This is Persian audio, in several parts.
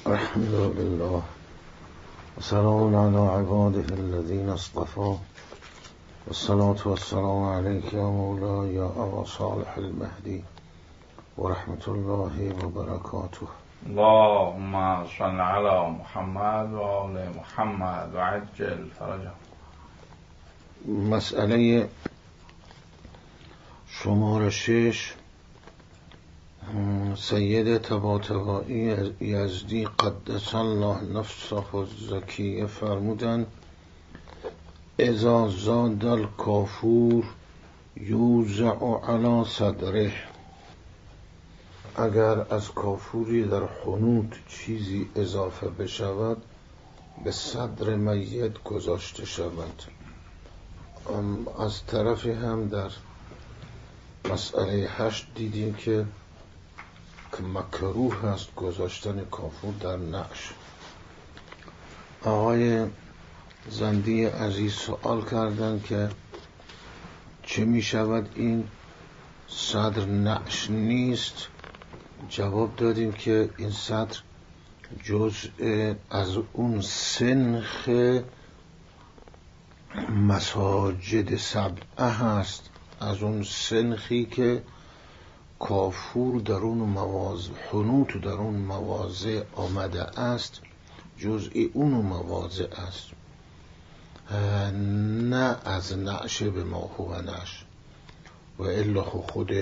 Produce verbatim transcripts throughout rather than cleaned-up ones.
الحمد لله وسلام على عباده الذين اصطفى والصلاة والسلام عليك يا مولاي يا أبا صالح المهدي ورحمة الله وبركاته. اللهم صل على محمد و آل محمد و عجل فرجهم. مسئله شماره شش، سید طباطبایی یزدی قدس الله نفسه الزکیه فرمودند اذا زاد الکافور یوزع علی صدره، اگر از کافوری در حنوط چیزی اضافه بشود به صدر میت گذاشته شود. از طرفی هم در مسئله هشت دیدیم که که مکروه است گذاشتن کافور در نعش. آقای زندی عزیز سوال کردند که چه می شود این صدر نعش نیست؟ جواب دادیم که این صدر جزء از اون سنخ مساجد سبعه هست، از اون سنخی که کافور در اون مواضع حنوط در اون مواضع آمده است، جزئی اون مواضع است، نه از نعش به ما هو نعش. و الا خود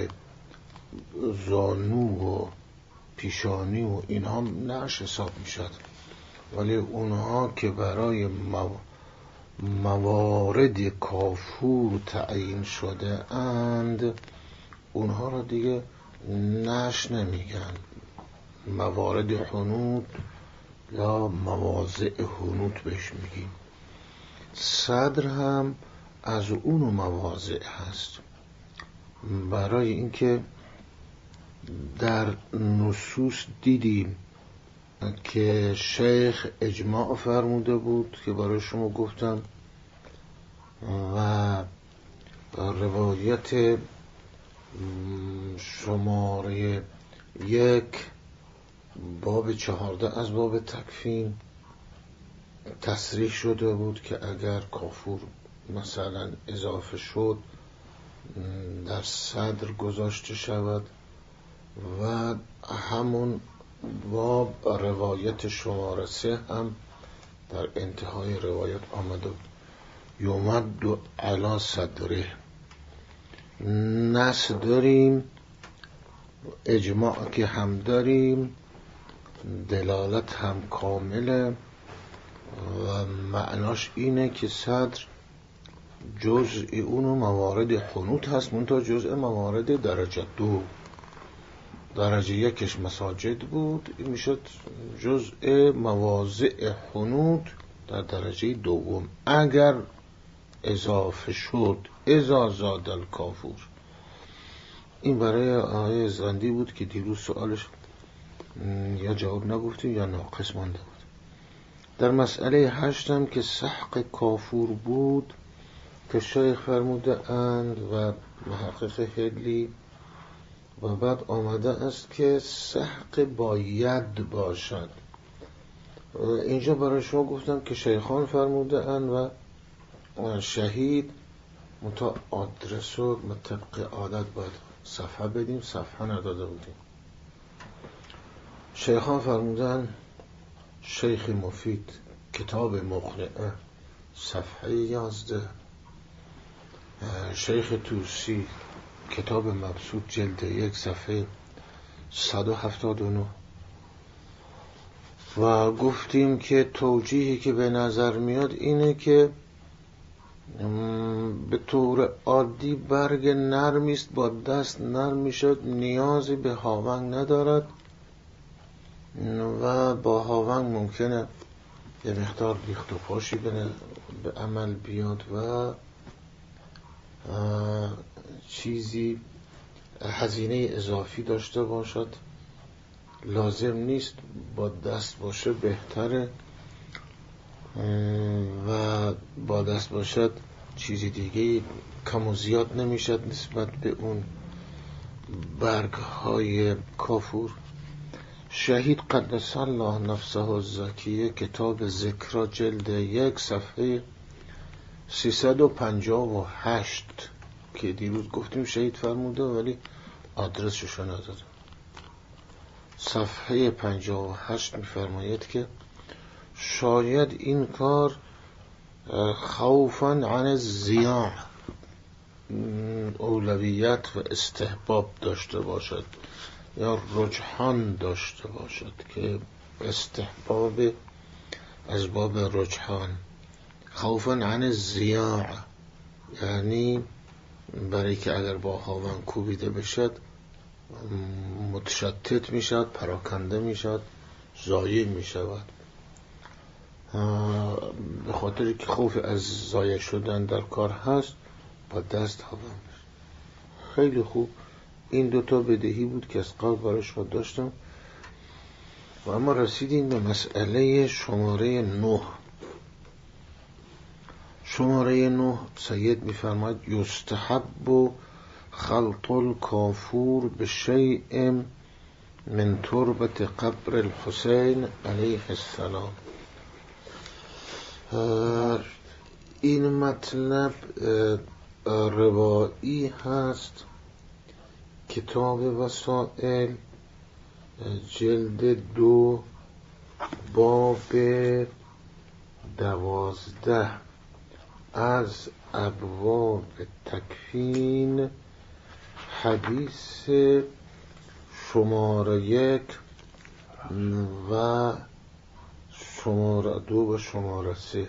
زانو و پیشانی و اینها نعش حساب می شد، ولی اونها که برای موارد کافور تعیین شده اند اونها را دیگه نعش نمیگن، موارد حنوط یا مواضع حنوط بهش میگیم. صدر هم از اون مواضع هست، برای اینکه در نصوص دیدیم که شیخ اجماع فرموده بود که برای شما گفتم، و روایت شماره یک باب چهارده از باب تکفین تصریح شده بود که اگر کافور مثلا اضافه شد در صدر گذاشته شود، و همون باب روایت شماره سه هم در انتهای روایت آمده بود یومد علی صدره. نص داریم، اجماع که هم داریم، دلالت هم کامله و معناش اینه که صدر جزء اون موارد حنوط هست، منتها جزء موارد درجه دو. درجه یکش مساجد بود، این میشد جزء مواضع حنوط در درجه دوم اگر اضافه شد اذا زاد الکافور. این برای آقای زندی بود که دیروز سوالش یا جواب نگفتیم یا ناقص مانده بود. در مسئله هشتم که سحق کافور بود که شیخ فرموده اند و محقق هدلی، و بعد آمده است که سحق باید باشد. اینجا برای شما گفتم که شیخان فرموده اند و شهید متا آدرس و طبق عادت باید صفحه بدیم، صفحه نداده بودیم. شیخان فرمودن شیخ مفید کتاب مقنعه صفحه یازده، شیخ توسی کتاب مبسوط جلد یک صفحه صد و هفتاد و نه. و گفتیم که توجیهی که به نظر میاد اینه که به طور عادی برگ نرمیست، با دست نرم میشد، نیازی به هاونگ ندارد و با هاونگ ممکنه یه مقدار ریخت و پاشی به عمل بیاد و چیزی هزینه اضافی داشته باشد. لازم نیست با دست باشه، بهتره، و با دست باشد چیزی دیگه کم و زیاد نمیشد نسبت به اون برگ های کافور. شهید قدس الله نفسه الزکیه کتاب ذکرا جلد یک صفحه سیصد و پنجاه و هشت که دیروز گفتیم شهید فرموده ولی آدرسشو نداده. صفحه پنجاه و هشت میفرماید که شاید این کار خوفاً عن الضیاع اولویت و استحباب داشته باشد یا رجحان داشته باشد، که استحباب از باب رجحان، خوفاً عن الضیاع یعنی برای که اگر با هاون کوبیده بشد متشتت میشد، پراکنده میشد، ضایع میشود. به خاطر که خوف از ضایع شدن در کار هست با دست هاون بشد. خیلی خوب. این دوتا بدهی بود که از قبل براش را داشتم و اما رسیدیم به مسئله شماره نه. شماره نه سید میفرماید یستحب خلط الکافور به شیء من تربت قبر الحسین علیه السلام. این مطلب روایی هست، کتاب وسائل جلد دو باب دوازده از ابواب تکفین، حدیث شماره یک و شماره دو و شماره سه.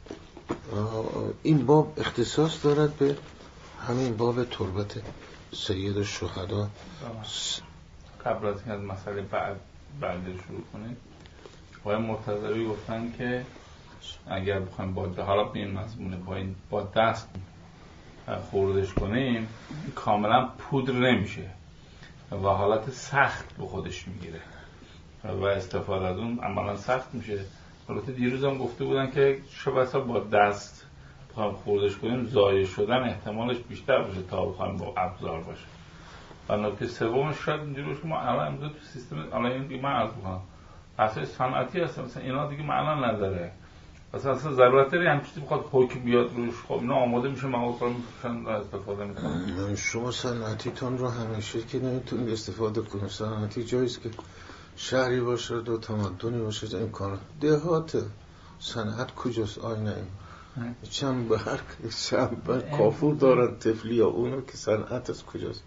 این باب اختصاص دارد به همین باب تربت سید الشهدا. قبل از این از مسئله بعد بعد شروع کنید، آقای مرتضوی گفتن که اگر بخوایم با حالا به این مضمونه با این با دست خوردش کنیم کاملا پودر نمیشه و حالت سخت به خودش میگیره و استفاده از اون عملا سخت میشه. البته دیروز هم گفته بودن که شاید با دست بخوایم خوردش کنیم ضایع شدن احتمالش بیشتر باشه تا بخوایم با ابزار باشه. و نکته سومش شاید اینجوری باشه که ما الان امروز تو سیستم الان این دیگه من عرض می‌کنم اصلا صنعتی هست، مثلا اینا دیگه معنا نداره، مثلا اصلا ضرورت داره همین چیزی بخواد حکم بیاد روش. خب اینا آماده میشه مواد رو میفروشن و استفاده میکنن. شما صنعتیتون رو همیشه که نمیتونید استفاده کنید. صنعتی جاییست که شهری باشه، دو تمدنی باشه، امکانات. دهات صنعت کجاست؟ آینه این چند برگ چند برگ کافور دارن تفلی یا اونو که صنعت از کجاست؟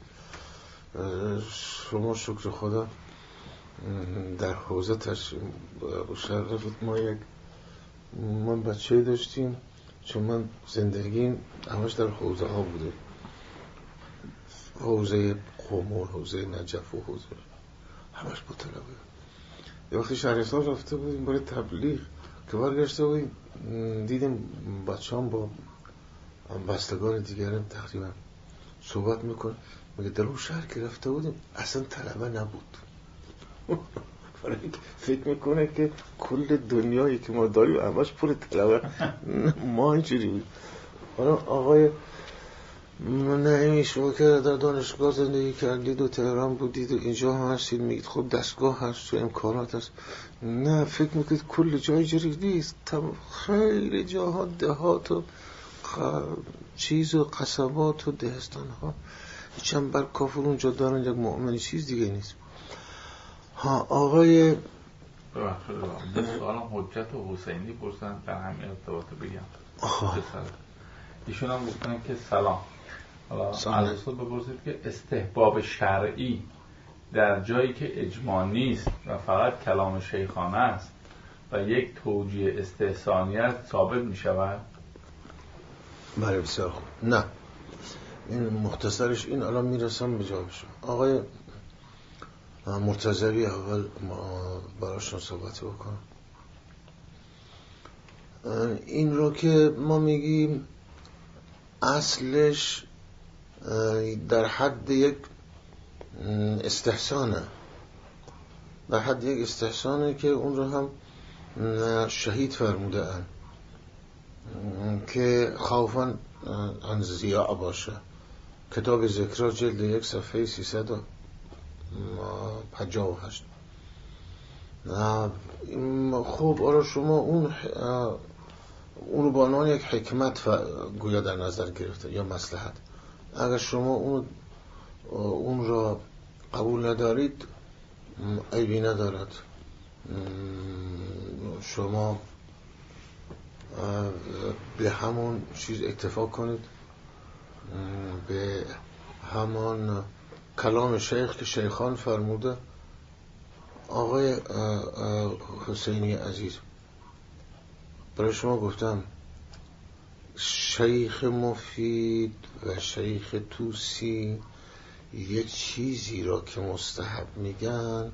شما شکر خدا در حوزه تشریف شرفت. ما یک من بچه داشتیم، چون من زندگیم همش در حوزه ها بوده، حوزه قم، حوزه نجف و حوزه همش با طلبه. یه وقتی شهرستان رفته بودیم برای تبلیغ که برگشته بودیم دیدیم بچه هم با بستگان دیگرم تقریبا صحبت میکن، مگه در اون شهر که رفته بودیم اصلا طلبه نبود. فکر میکنه که کل دنیایی که ما داریم همش پر طلبه. ما اینجوری بود. حالا آقای نعیمی شما که در دانشگاه زندگی کردید و تهران بودید و اینجا هم هستید، میگید خب دستگاه هست و امکانات هست. نه، فکر میکنید کل جای جوری نیست. خیلی جاها دهات و چیز و قصبات و دهستان ها چند بر کافر اونجا دارن، یک مؤمنی چیز دیگه نیست. ها آقای ببخشید سوالم حجت و حسینی پرسن در همین ارتباط بگم. ایشون هم گفتن که سلام، حالا از اصول بپرسید که استحباب شرعی در جایی که اجماع نیست و فقط کلام شیخانه است و یک توجیه استحسانیت ثابت می شود؟ بله بسیار خوب. نه، این مختصرش این، الان میرسم به جوابشون. آقای مرتضوی اول براشون صحبت بکنم. این رو که ما میگیم اصلش در حد یک استحسانه، در حد یک استحسانه که اون رو هم شهید فرموده ان که خوفاً عن ضیاع باشه. کتاب ذکرا جلد یک صفحه سیصد و پنجاه و هشت. خب آره شما اون اونو با عنوان یک حکمت گویا در نظر گرفته یا مصلحت. اگر شما اون اون را قبول ندارید عیبی ندارد. شما به همون چیز اکتفا کنید، به همان کلام شیخ که شیخان فرموده. آقای حسینی عزیز، برای شما گفتم شیخ مفید و شیخ توسی یک چیزی را که مستحب میگن،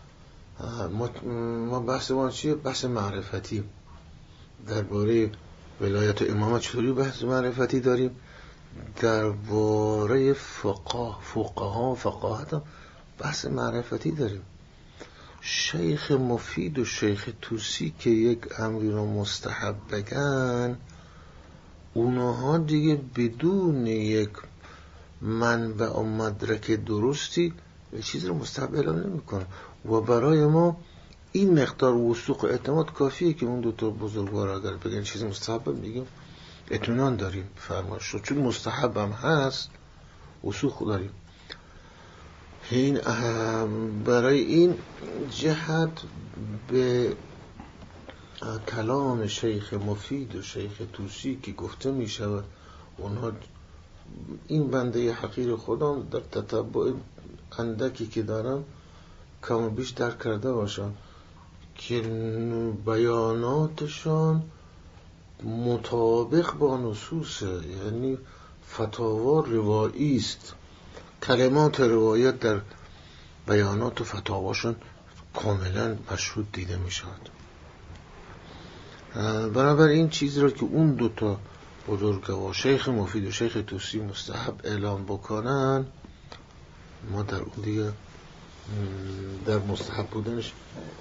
ما بحث ما چیه؟ بحث معرفتی. درباره ولایت امامت چطوری بحث معرفتی داریم؟ درباره فقه فقها فقاهت هم بحث معرفتی داریم. شیخ مفید و شیخ توسی که یک امری رو مستحب بگن، اونها دیگه بدون یک منبع و مدرک درستی یه چیز رو مستحب اعلام نمی‌کنن و برای ما این مقدار وثوق و اعتماد کافیه که اون دو تا بزرگوار اگر بگن چیز مستحب میگیم اطمینان داریم فرمایش رو، چون مستحب هم هست وثوق داریم. این برای این جهت به کلام شیخ مفید و شیخ توسی که گفته می شود اونها این بنده حقیر خودم در تتبع اندکی که دارم کم و بیش درک کرده باشم که بیاناتشان مطابق با نصوصه، یعنی فتاوا روایی است. کلمات روایت در بیانات و فتاواشون کاملا مشهود دیده می شود. بنابراین این چیز را که اون دوتا بزرگوار شیخ مفید و شیخ توسی مستحب اعلام بکنن، ما در اون دیگه در مستحب بودنش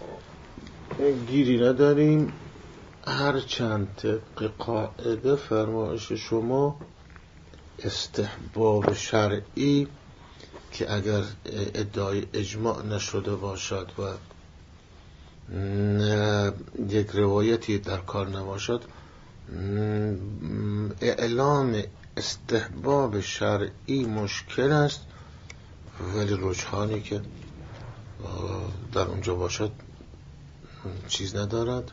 گیری نداریم. هر چند طبق قاعده فرمایش شما استحباب شرعی که اگر ادعای اجماع نشده باشد و یک روایتی در کار نباشد، اعلام استحباب شرعی مشکل است، ولی رجحانی که در اونجا باشد چیز ندارد،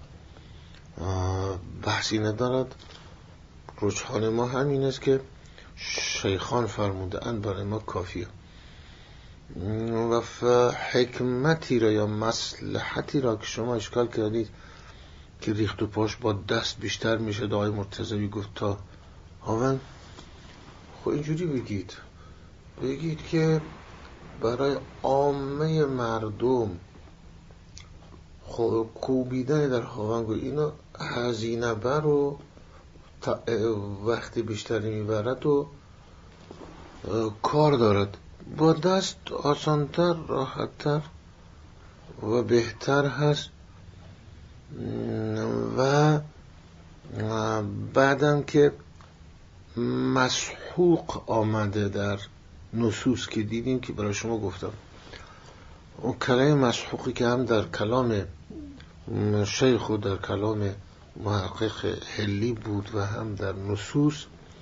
بحثی ندارد. رجحان ما همین است که شیخان فرموده اند برای ما کافیه و حکمتی را یا مصلحتی را که شما اشکال کردید که ریخت و پاش با دست بیشتر میشه، آقای مرتضوی گفت تا هاون، خب اینجوری بگید بگید که برای عامه مردم خب کوبیدن در هاونگو اینا هزینه بر و وقتی بیشتری میبرد و کار دارد، با دست آسانتر راحتتر و بهتر هست. و بعدم که مسحوق آمده در نصوص که دیدیم که برای شما گفتم، اون کلمه مسحوقی که هم در کلام شیخ و در کلام محقق حلی بود و هم در نصوص،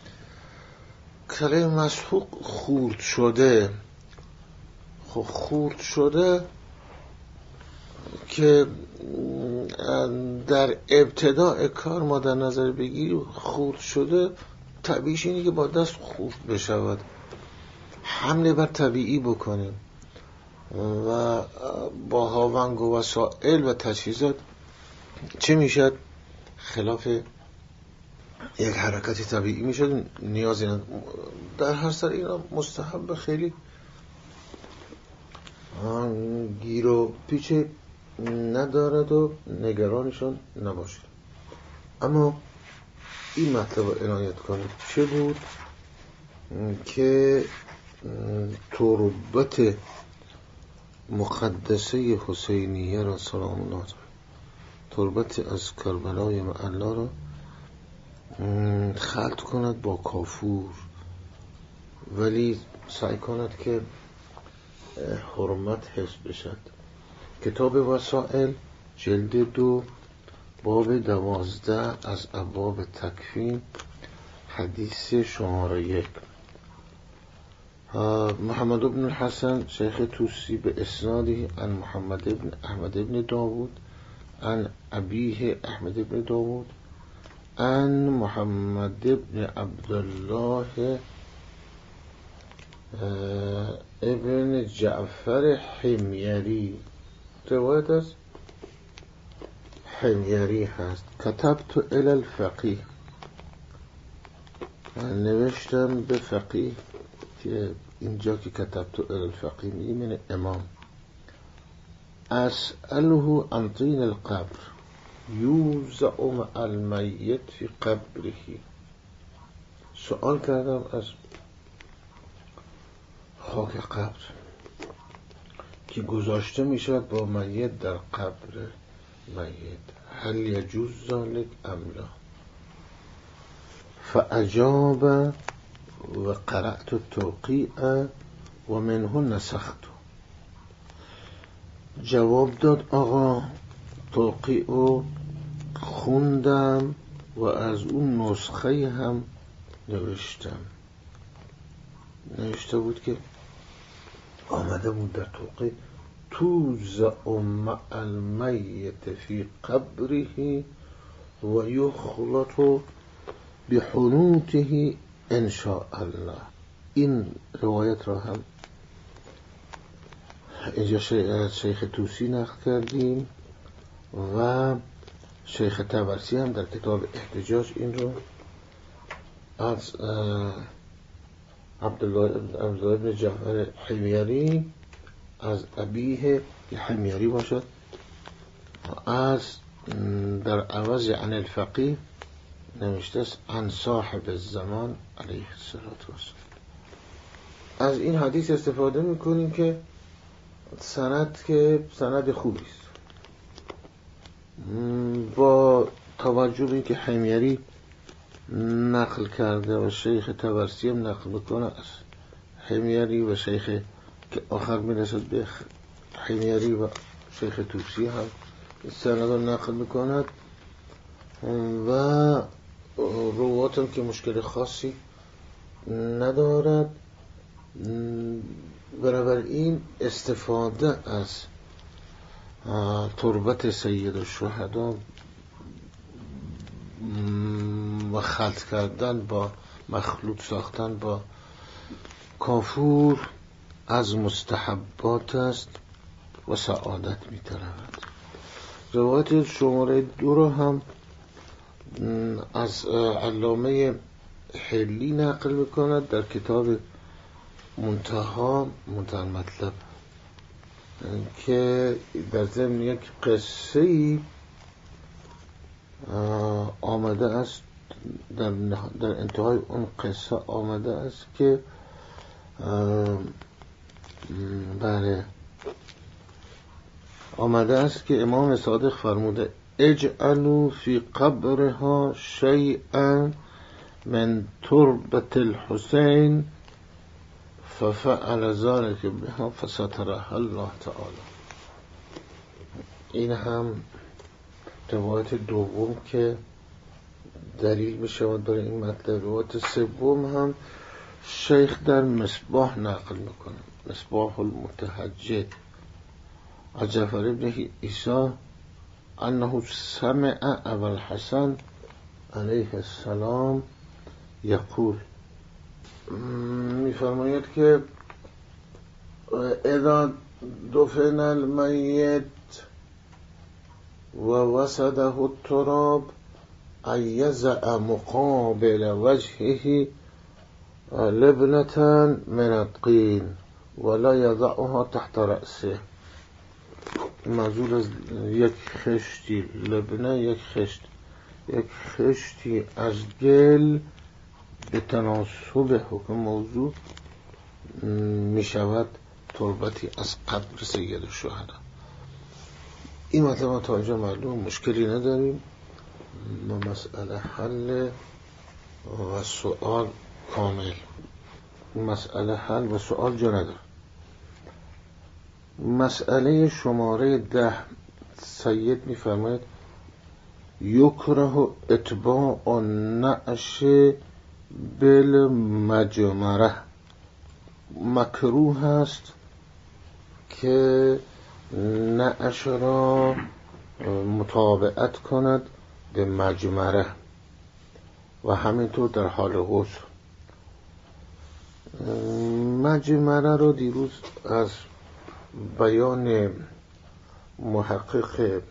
کلمه مسحوق خورد شده. خب خورد شده که در ابتداء کار ما در نظر بگیریم، خورد شده طبیعیش اینه که با دست خورد بشود، حمله بر طبیعی بکنیم و با هاونگ و وسائل و تجهیزات چه میشد؟ خلاف یک حرکت طبیعی میشد، نیازی نداره. در هر سر اینا مستحب خیلی گیر و پیچ ندارد و نگرانشون نباشید. اما این مطلب عنایت کنید چه بود که تربت مقدسه حسینیه را سلام الله علیه، تربت از کربلای معلا را خلط کند با کافور، ولی سعی کند که حرمت حفظ بشد. کتاب وسائل جلد دو باب دوازده از ابواب تکفین، حدیث شماره یک. محمد بن الحسن شیخ توسی به اسنادی عن محمد بن احمد بن داود عن ابیه احمد بن داود عن محمد بن عبدالله ابن جعفر حمیری، روایت از حمیری هست. کتبت الی الفقیه، من نوشتم به فقیه، که اینجا که کتبت الی الفقیه میگیم یعنی امام. اسأله عن طین القبر یوزع مع المیت فی قبره، سؤال کردم از خاک قبر که گذاشته میشود با میت در قبر میت، هل یجوز ذلک ام لا؟ فاجاب و قرأت التوقیع و منه نسخت. جواب داد آقا توقیع رو خوندم و از اون نسخه هم نوشتم. نوشته بود که آمده بود در توقیع توزع مع المیت فی قبره و یخلط بحنوته ان شاء الله. این روایت را هم اینجا شیخ توسی نقل کردیم و شیخ طبرسی هم در کتاب احتجاج این رو از عبدالله بن جعفر حمیری از ابیه که حمیری باشد، از در عوض عن الفقیه نوشته است عن صاحب الزمان علیه الصلاة والسلام. از این حدیث استفاده میکنیم که سند که سند خوبی است، با توجه به اینکه حمیری نقل کرده و شیخ طبرسی هم نقل میکنه از حمیری و شیخ که آخر میرسد به حمیری و شیخ توسی هم سند رو نقل میکند و روایت هم که مشکل خاصی ندارد. بنابراین استفاده از تربت سید الشهدا و خلط کردن با مخلوط ساختن با کافور از مستحبات است و سعادت می‌طلبد. روایت شماره دو رو هم از علامه حلی نقل می‌کند در کتاب منتها منتها مطلب، که در ضمن یک قصه‌ای آمده است، در, در انتهای اون قصه آمده است که بله آمده است که امام صادق فرموده اجعلوا فی قبرها شیئا من تربة الحسین ففعل ذلك بها فسترها الله تعالی. این هم روایت دوم که دلیل می شود برای این مطلب. روایت سوم هم شیخ در مصباح نقل میکنه، مصباح المتهجد، از جعفر ابن عیسی انه سمع ابا الحسن علیه السلام یقول، میفرماید که اذا دفن المیت و وسده التراب ایزع مقابل وجهه لبنة من الطین ولا یضعها تحت رأسه. منظور از یک خشتی لبنه، یک خشت یک خشتی از گل به تناسب حکم موضوع می شود تربتی از قبر سید الشهدا. این مطلب تا اینجا معلوم، مشکلی نداریم. مسئله حل و سؤال کامل، مسئله حل و سؤال جا نداره. مسئله شماره ده، سید می‌فرماید یکره اتباع نعش بالمجمره، مکروه است که نعش را متابعت کند به مجمره و همینطور در حال غسل. مجمره رو دیروز از بیان محقق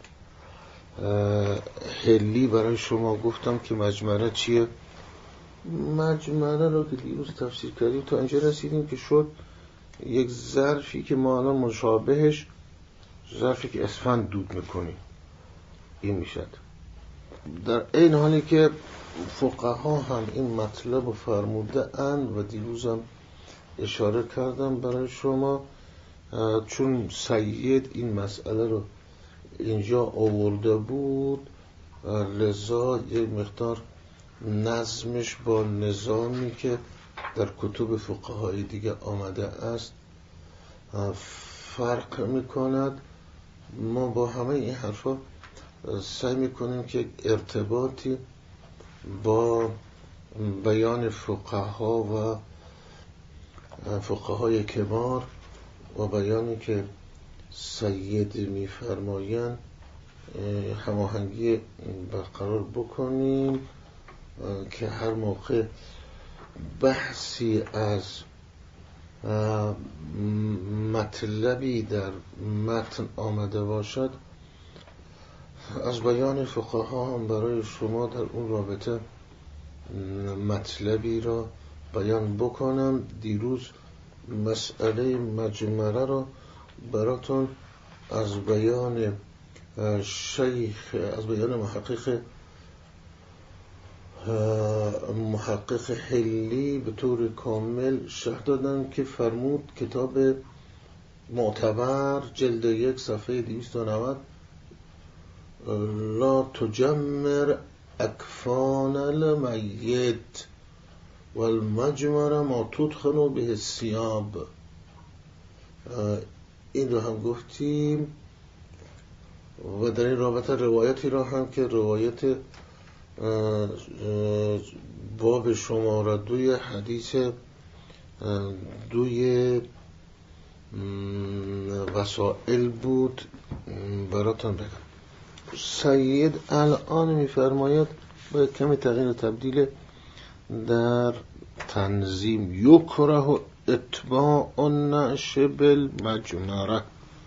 حلی برای شما گفتم که مجمره چیه. مجمره رو که دیروز تفسیر کردیم تا اینجا رسیدیم که شد یک ظرفی که ما الان مشابهش ظرفی که اسفند دود میکنیم این میشد. در این حالی که فقها هم این مطلب رو فرموده اند و دیروزم اشاره کردم برای شما، چون سید این مسئله رو اینجا آورده بود لذا یک مقدار نظمش با نظامی که در کتب فقهای دیگه آمده است فرق میکند. ما با همه این حرفا سعی میکنیم که ارتباطی با بیان فقها و فقهای کبار و بیانی که سید میفرمایند هماهنگی برقرار بکنیم که هر موقع بحثی از مطلبی در متن آمده باشد از بیان فقها هم برای شما در اون رابطه مطلبی را بیان بکنم. دیروز مسئله مجمره را براتون از بیان شیخ از بیان محقق محقق حلی به طور کامل شرح دادن که فرمود کتاب معتبر جلد یک صفحه دویست و نود لا تجمر اکفان المیت والمجمر ما تدخن به الثیاب. این رو هم گفتیم و در این رابطه روایتی را هم که روایت باب شماره دوی حدیث دوی وسائل بود براتون بگم. سید الان میفرماید با کمی تغییر تبدیل در تنظیم یکره اتباع النعش بالمجمره،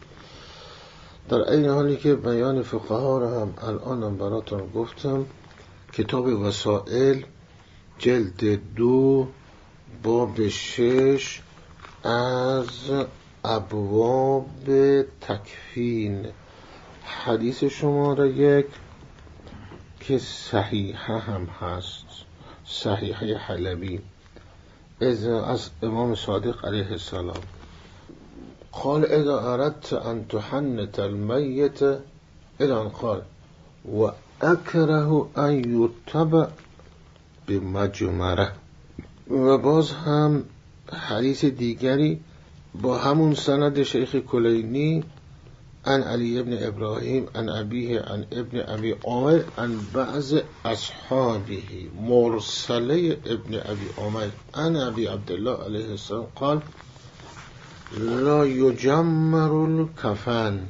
در این حالی که بیان فقها را هم الانم براتون گفتم. کتاب وسائل جلد دو باب شش از ابواب تکفین حدیث شماره یک که صحیحه هم هست، صحیحه حلبی از امام صادق علیه السلام قال اذا اردت ان تحنت المیت اذا قال و اکره ان یتبع بمجمره. و باز هم حدیث دیگری با همون سند شیخ کلینی عن علی ابن ابراهیم عن ابیه عن ابن ابی عامر عن بعض اصحابه مرسله ابن ابی عامر عن ابی عبدالله علیه السلام قال لا یجمر الکفن،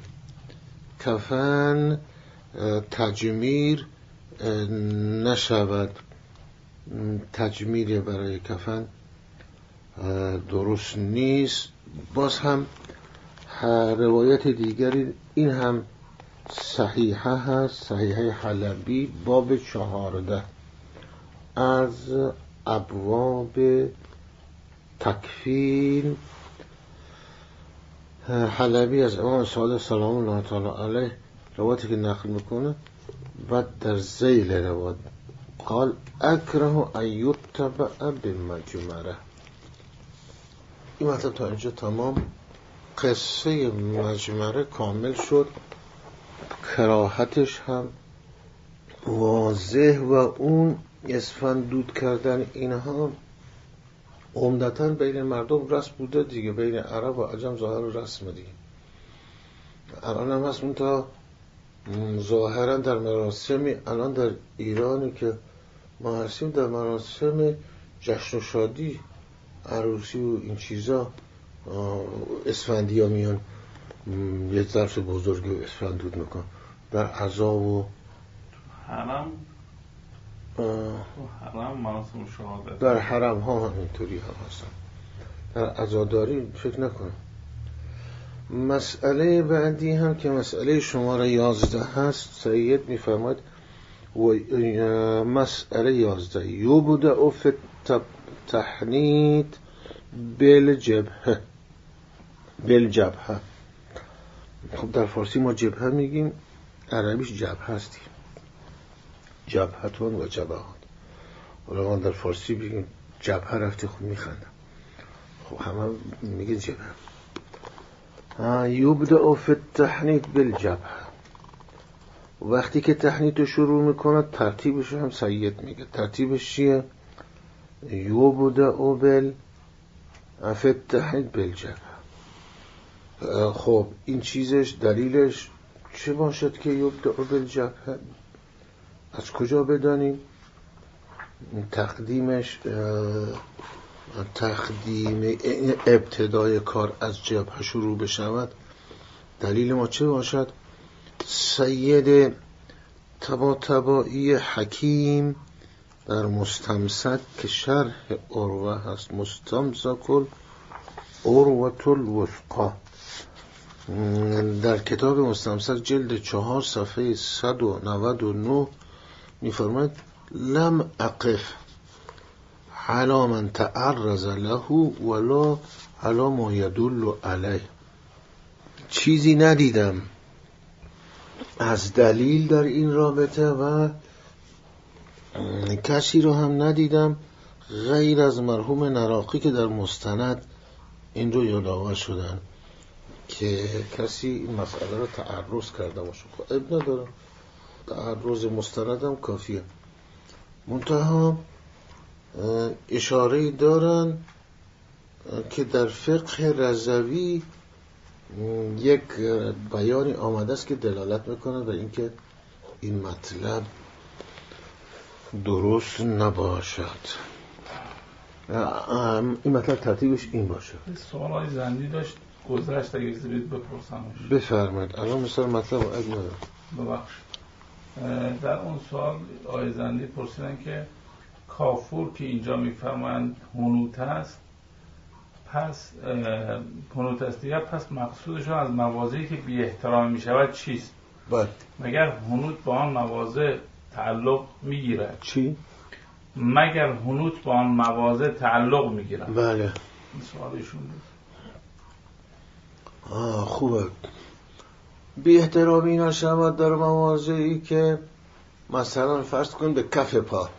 کفن تجمیر نشود، تجمیر برای کفن درست نیست. باز هم روایت دیگری این هم صحیحه هست، صحیحه حلبی باب چهارده از ابواب تکفین. حلبی از امام صادق سلام الله تعالی علیه روایتی که نقل میکنه بعد در ذیل روایت قال اکره ان یتبع بالمجمره. این مطلب تا اینجا تمام. قصه مجمره کامل شد، کراهتش هم واضح و اون اسفند دود کردن اینها عمدتاً بین مردم رسم بوده دیگه، بین عرب و عجم ظاهر و رسم دیگه. الان هم هست، اون تا ظاهرا در مراسمی الان در ایرانی که ما هستیم، در مراسم جشن و شادی، عروسی و این چیزا، اسفندی ها میان یه ظرف بزرگی اسفند دود میکن. در عزا و حرم حرم مراسم شهادت، در حرم ها هم اینطوری هم هستن. در عزاداری فکر نکنم. مسئله بعدی هم که مسئله شماره یازده هست، سید میفرماید و مسئله یازده یبدأ فی التحنیط بالجبهه بالجبهه. خب در فارسی ما جبهه میگیم، عربیش جبهه هستی، جبهتون و جبهات. حالا در فارسی بگیم جبهه رفتی، خب میخندم. خب همه میگه جبهه. یبدأ فی التحنیط بالجبهه. وقتی که تحنیط رو شروع میکنه ترتیبش هم سید میگه. ترتیبش چیه؟ یبدأ بال فی التحنیط بالجبهه. خب این چیزش دلیلش چه باشد که یبدأ بالجبهه؟ از کجا بدانیم؟ تقدیمش تقدیم ابتدای کار از جبهه شروع بشود. دلیل ما چه باشد؟ سید طباطبایی حکیم در مستمسک که شرح عروه هست، مستمسک العروة الوثقی، در کتاب مستمسک جلد چهار صفحه صد و نود و نه میفرماید لم اقف علی من تعرض له ولا علی ما یدل علیه. چیزی ندیدم از دلیل در این رابطه و کسی رو هم ندیدم غیر از مرحوم نراقی که در مستند این رو یادآور شدن که کسی این مسئله رو تعرض کرده باشه. خب اب نداره، تعرض مستند هم کافیه. منتها اشاره دارن که در فقه رضوی یک بیانی آمده است که دلالت میکنه به اینکه این مطلب درست نباشد. این مطلب ترتیبش این باشه. سوالای زندی داشت گذشت، اگه اجازه بدید بپرسمش. بفرمایید. الان مثلا مطلب رو اگه ندارم. ببخش. در اون سوال آقای زندی پرسیدن که کافور که اینجا میفرمایند هنوت است، پس هنوت است دیگر، پس مقصودشون از مواضعی که بی احترام می شود چیست؟ بله. مگر هنوت با آن مواضع تعلق میگیرد؟ چی؟ مگر هنوت با آن مواضع تعلق میگیرد؟ بله. این سوالشون بود. آه خوبه. بی احترامی نشود در مواضعی که مثلا فرض کنیم به کف پا،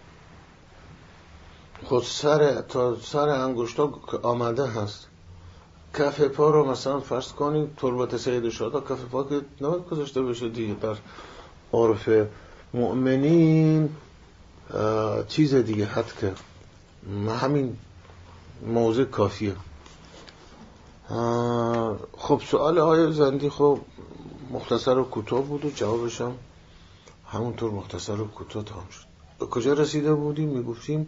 خود سر تا سر انگشتا آمده هست، کف پا رو مثلا فرض کنیم تربت سید شهدا کف پا که نباید گذاشته بشه دیگه. در عرف مؤمنین چیز دیگه حد که همین موضوع کافیه. خب سوال آقای زندی خب مختصر و کوتاه بود و جوابش هم همونطور مختصر و کوتاه تمام شد. به کجا رسیده بودیم؟ میگفتیم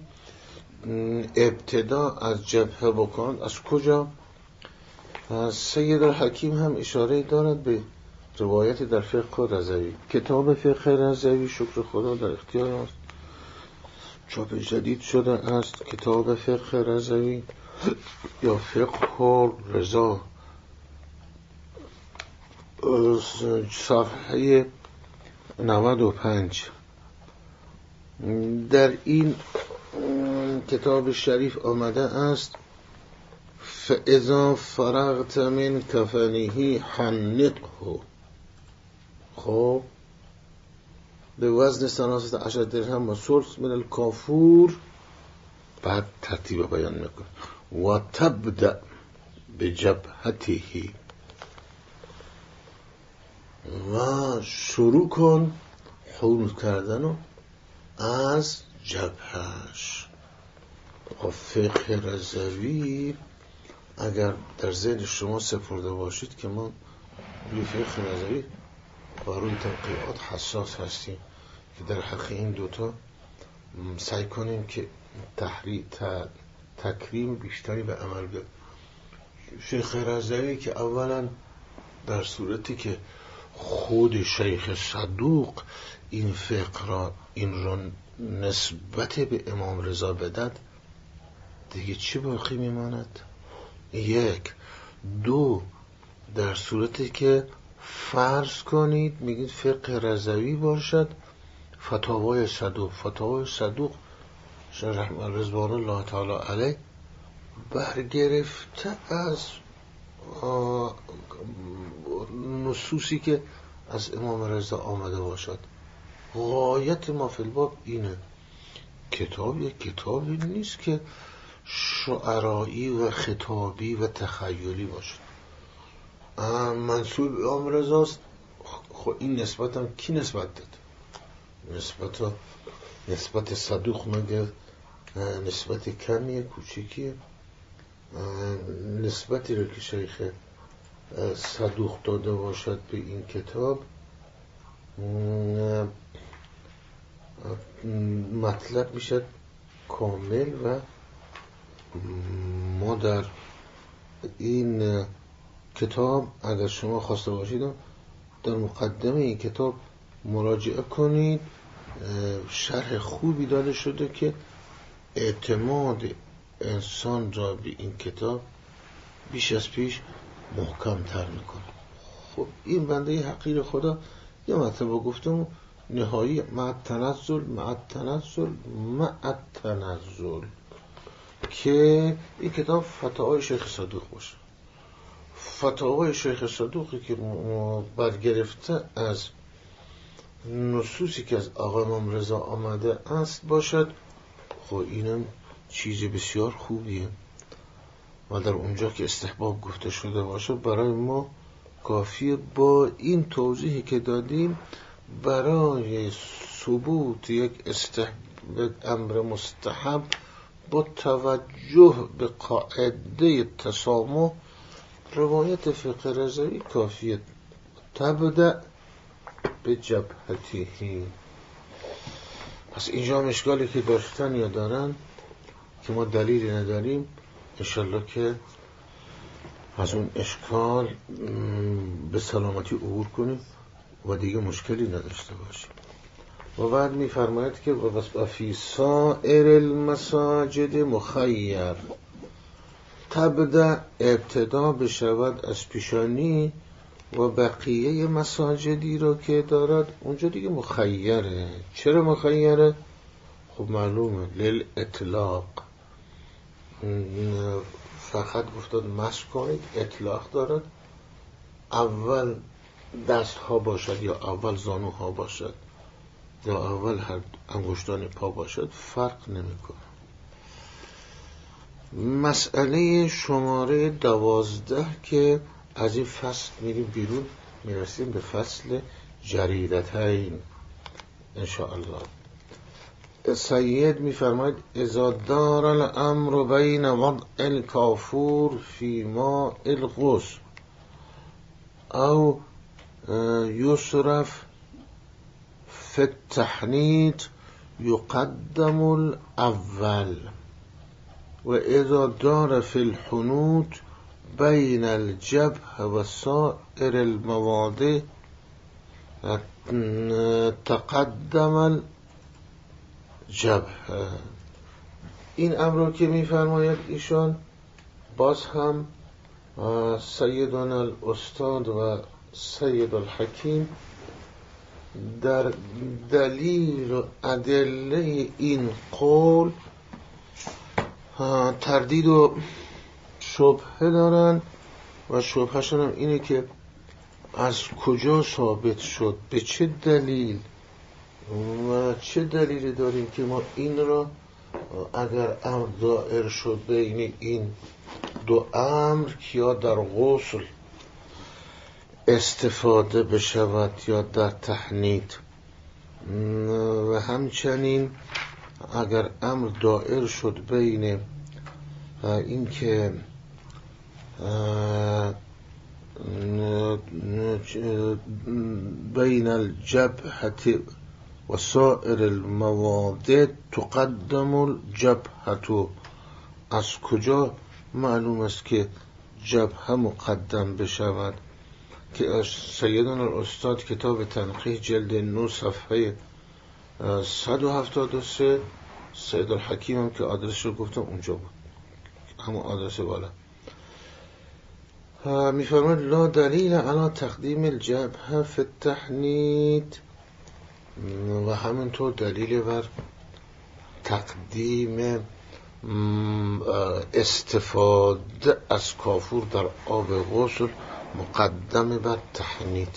ابتدا از جبهه بکن. از کجا؟ سید الحکیم هم اشاره دارد به روایت در فقه رضوی. کتاب فقه رضوی شکر خدا در اختیار است، چاپ جدید شده است. کتاب فقه رضوی یا فقه رضا، صفحه نود و پنج. در این کتاب شریف آمده است فاذا فرغت من کفنه حنطه. خب به وزن ثلاثه عشر درهم و ثلث من الکافور. بعد ترتیب بیان میکنه و تبدأ بجبهته، و شروع کن حنوت کردن از جبهش. فقه رضوی اگر در ذهن شما سپرده باشید که ما روی فقه رضوی و روی تنقیحات حساس هستیم که در حق این دوتا سعی کنیم که تحریم تکریم بیشتری به عمل بیاد. فقه رضوی که اولا در صورتی که خود شیخ صدوق این فقه را این را نسبت به امام رضا بدد، دیگه چی باقی میماند؟ یک. دو، در صورتی که فرض کنید میگید فقه رضوی باشد فتاوای صدوق، فتاوای صدوق رحمه رضوان الله تعالی علیه برگرفته از نصوصی که از امام رضا آمده باشد. غایت ما فی الباب اینه. کتاب یک کتابی نیست که شعرایی و خطابی و تخیلی باشد. منسوب امام رضاست. خب این نسبت هم کی نسبت داد؟ نسبت نسبت صدوق مگه نسبت کمیه، کوچیکیه؟ نسبتی رو که شیخ صدوق داده باشد به این کتاب مطلب میشد کامل. و ما در این کتاب اگر شما خواسته باشید در مقدمه این کتاب مراجعه کنید، شرح خوبی داده شده که اعتماد انسان را به این کتاب بیش از پیش محکم تر میکنه. خب این بنده حقیر خدا یه مرتبه گفتم نهایی مع تنزل مع تنزل مع تنزل که این کتاب فتاوای شیخ صدوق باشه. فتاوای شیخ صدوقی که برگرفته از نصوصی که از آقا امام رضا آمده است باشد. خب اینم چیز بسیار خوبیه و در اونجا که استحباب گفته شده باشه برای ما کافیه با این توضیحی که دادیم برای ثبوت یک استحباب امر مستحب با توجه به قاعده تسامح روایت فقه رضوی کافیه. تبدأ به جبهتی. پس اینجا مشکالی که داشتن یا دارن که ما دلیلی نداریم، انشالله که از اون اشکال به سلامتی عبور کنیم و دیگه مشکلی نداشته باشیم. و بعد میفرماید که و فی سائر المساجد مخیر، تبدأ ابتدا بشود از پیشانی و بقیه مساجدی رو که دارد اونجا دیگه مخیره. چرا مخیره؟ خب معلومه لیل اطلاق، فقط گفتاد مسح کنید، اطلاق دارد. اول دست ها باشد یا اول زانو ها باشد یا اول هر انگشتان پا باشد فرق نمیکنه. مسئله شماره دوازده که از این فصل میریم بیرون، میرسیم به فصل جریدتین انشاءالله. سید میفرماید اذا دار الامر بین وضع الکافور فی ماء الغسل او یصرف فی التحنیط یقدم الاول و اذا دار فی الحنوط بین الجبه و سائر المواضع تقدم الجبه. این امر که میفرماید ایشان باز هم سیدنا الاستاد و سید الحکیم در دلیل و ادله این قول تردید و شبهه دارن و شبهشون هم اینه که از کجا ثابت شد، به چه دلیل و چه دلیلی داریم که ما این را اگر امر دائر شد بین این دو امر که یا در غسل استفاده بشود یا در تحنیط و همچنین اگر امر دائر شد بین این که بین الجبهة و سائر المواضع تقدم الجبهة، از کجا معلوم است که جبهه مقدم بشود؟ که سیدنا الاستاد کتاب تنقیح جلد نه صفحه صد و هفتاد و سه، سید الحکیم هم که آدرس رو گفتم اونجا بود، همون آدرس بالا، میفرماید لا دلیل علی تقدیم الجبهه فی التحنیط، و همینطور دلیل بر تقدیم استفاده از کافور در آب غسل مقدم بر تحنیط،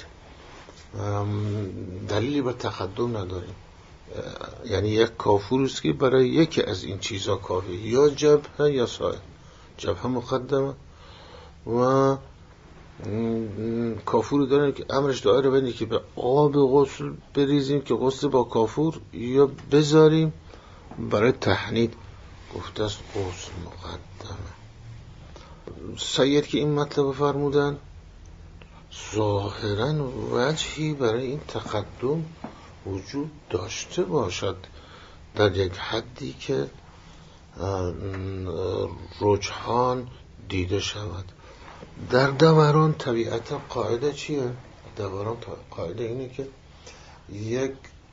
دلیلی بر تقدم نداریم. یعنی یک کافور است که برای یکی از این چیزها کافی، یا جبهه یا سایه. جبهه مقدمه و کافور دارن که امرش دائره بینه که به آب غسل بریزیم که غسل با کافور، یا بذاریم برای تحنیط. گفته است غسل مقدمه. سید که این مطلب فرمودن ظاهرا وجهی برای این تقدم وجود داشته باشد در یک حدی که رجحان دیده شود. در دوران طبیعتا قاعده چیه؟ دوران قاعده اینه که یک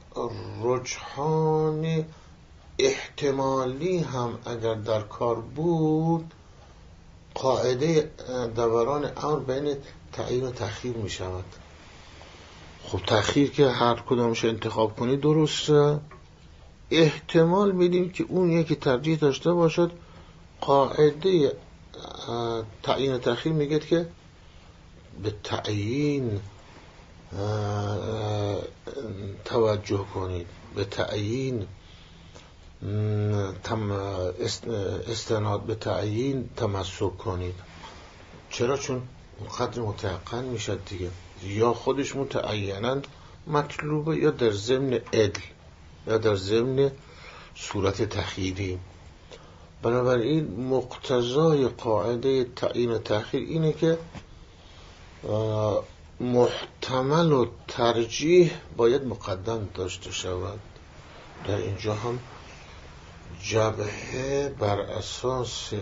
رجحان احتمالی هم اگر در کار بود، قاعده دوران امر بین تعیین و تأخیر می شود. خب تأخیر که هر کدامش انتخاب کنی درسته، احتمال میدیم که اون یکی ترجیح داشته باشد. قاعده تعیین و تأخیر میگه که به تعیین توجه کنید، به تعیین استناد به تعیین تمسک کنید. چرا؟ چون قدر متيقن میشد دیگه، یا خودش متعیناً مطلوبه یا در ضمن عدل یا در ضمن صورت تخییری. بنابراین مقتضای قاعده تعیین و تأخیر اینه که محتمل و ترجیح باید مقدم داشته شود. در اینجا هم جبهه بر اساس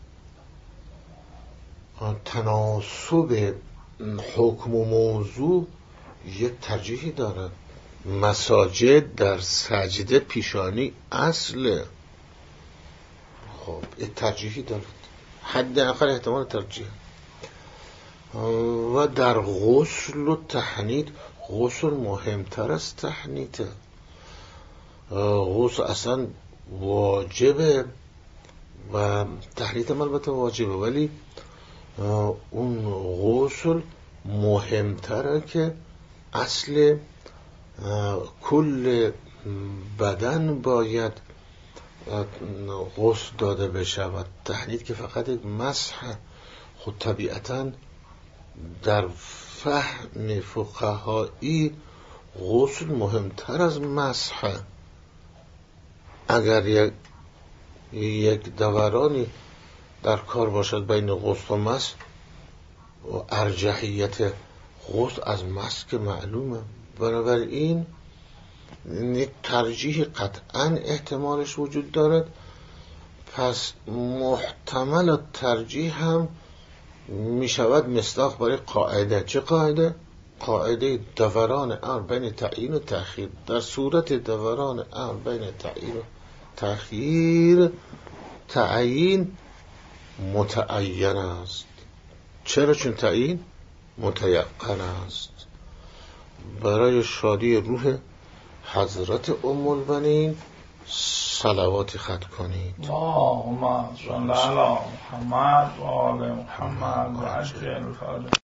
تناسب حکم و موضوع یک ترجیحی دارد. مساجد در سجده پیشانی اصله، خب یک ترجیحی دارد، حد آخر احتمال ترجیح. و در غسل و تحنیط، غسل مهمتر از تحنیطه. غسل اصلا واجبه و تحنیط هم البته واجبه، ولی اون غسل مهمتره که اصل کل بدن باید غسل داده بشود. تحنیط که فقط یک مسح، خود طبیعتاً در فهم فقهایی غسل مهمتر از مسح. اگر یک یک دورانی در کار باشد بین غسل و مسح، و ارجحیت غسل از مسح که معلومه، بنابراین یک ترجیح قطعا احتمالش وجود دارد. پس محتمل ترجیح هم می شود مصداق برای قاعده. چه قاعده؟ قاعده دوران امر بین تعیین و تأخیر. در صورت دوران امر بین تعیین و تأخیر، تعیین متعین است. چرا؟ چون تعیین متیقن است. برای شادی روح حضرت ام البنین صلواتی خط کنید. اللهم صل علی محمد و آل محمد و عجل